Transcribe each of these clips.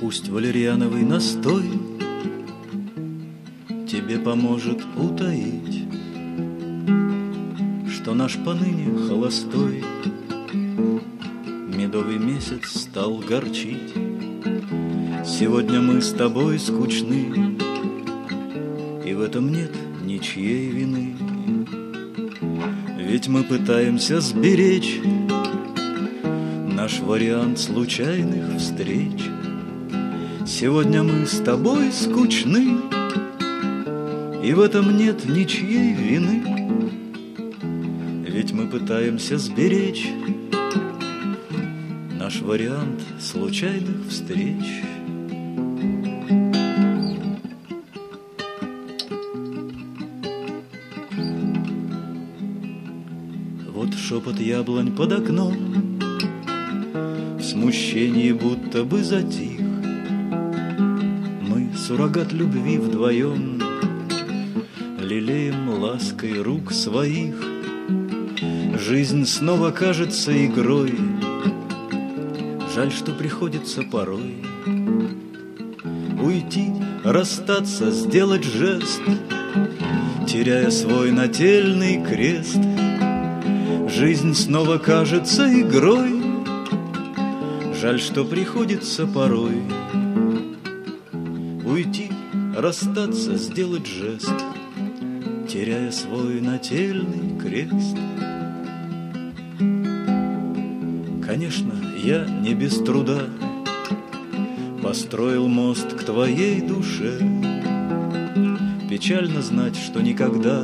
Пусть валерьяновый настой тебе поможет утаить, что наш поныне холостой медовый месяц стал горчить. Сегодня мы с тобой скучны, и в этом нет ничьей вины. Ведь мы пытаемся сберечь наш вариант случайных встреч. Сегодня мы с тобой скучны, и в этом нет ничьей вины. Ведь мы пытаемся сберечь наш вариант случайных встреч. Вот шепот яблонь под окном в смущении будто бы затих. Мы суррогат любви вдвоем лелеем лаской рук своих. Жизнь снова кажется игрой, жаль, что приходится порой уйти, расстаться, сделать жест, теряя свой нательный крест. Жизнь снова кажется игрой, жаль, что приходится порой уйти, расстаться, сделать жест, теряя свой нательный крест. Конечно, я не без труда построил мост к твоей душе. Печально знать, что никогда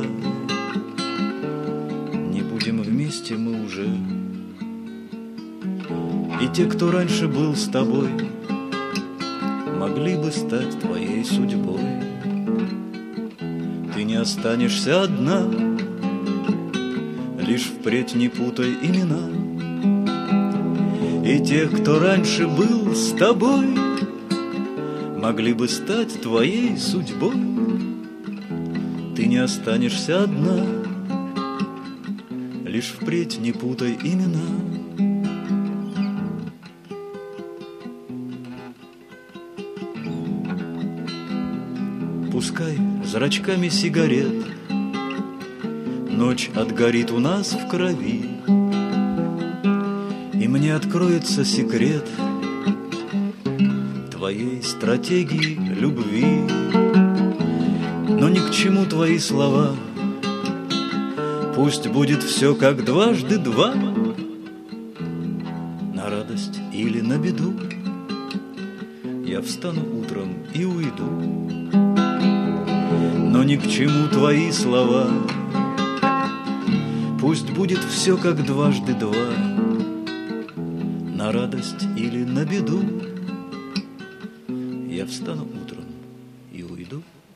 не будем вместе мы уже. И те, кто раньше был с тобой, могли бы стать твоей судьбой. Ты не останешься одна, лишь впредь не путай имена. И тех, кто раньше был с тобой, могли бы стать твоей судьбой. Ты не останешься одна, лишь впредь не путай имена. Пускай зрачками сигарет ночь отгорит у нас в крови, и мне откроется секрет твоей стратегии любви. Но ни к чему твои слова, пусть будет все как дважды два, на радость или на беду. Я встану утром и уйду. Но ни к чему твои слова, пусть будет все как дважды два, на радость или на беду. Я встану утром и уйду.